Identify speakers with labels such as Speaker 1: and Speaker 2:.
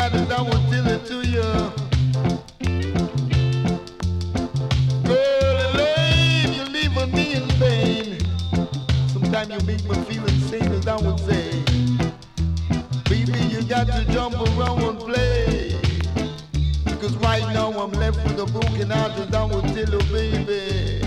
Speaker 1: out as I will tell it to you. Girl, love, you're leaving me in pain. Sometimes you make me feel insane as I would say. Baby, you got to jump around and play. Because right now I'm left with a broken heart as I would tell you, baby.